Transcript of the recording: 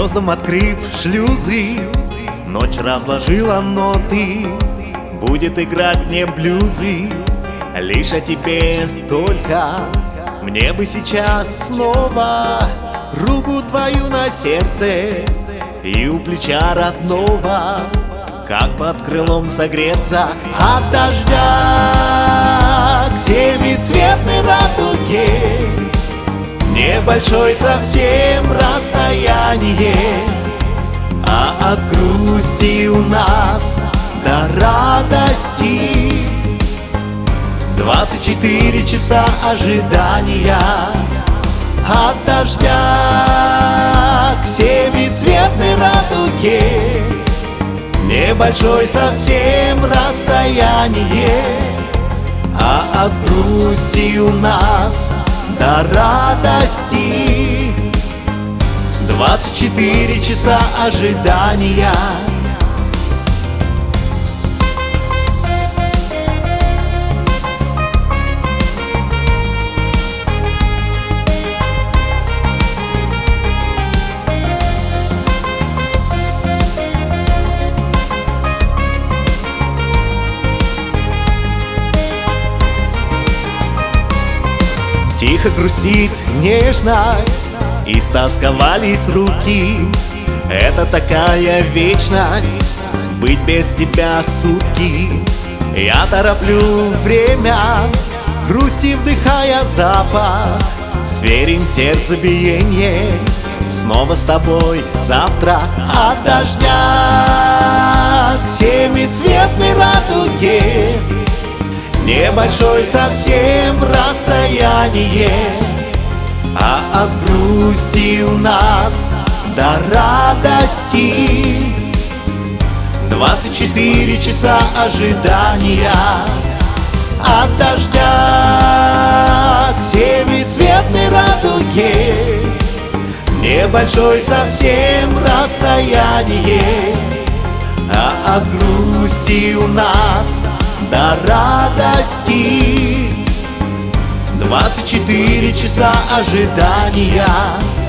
звездам открыв шлюзы, ночь разложила ноты. Будет играть мне блюзы, лишь о тебе только. Мне бы сейчас снова руку твою на сердце и у плеча родного, как под крылом согреться от дождя к семицветной радуге. Небольшое совсем расстояние, а от грусти у нас до радости 24 часа ожидания. От дождя к семицветной радуге. Небольшое совсем расстояние, а от грусти у нас до радости 24 часа ожидания. Тихо грустит нежность, истосковались руки. Это такая вечность, быть без тебя сутки. Я тороплю время, грусти вдыхая запах. Сверим сердцебиение, снова с тобой завтра. От дождя к семицветной радуге. Небольшое совсем расстояние, а от грусти у нас до радости 24 часа ожидания. От дождя к семицветной радуге. Небольшое совсем расстояние, а от грусти у нас до радости 24 часа ожидания.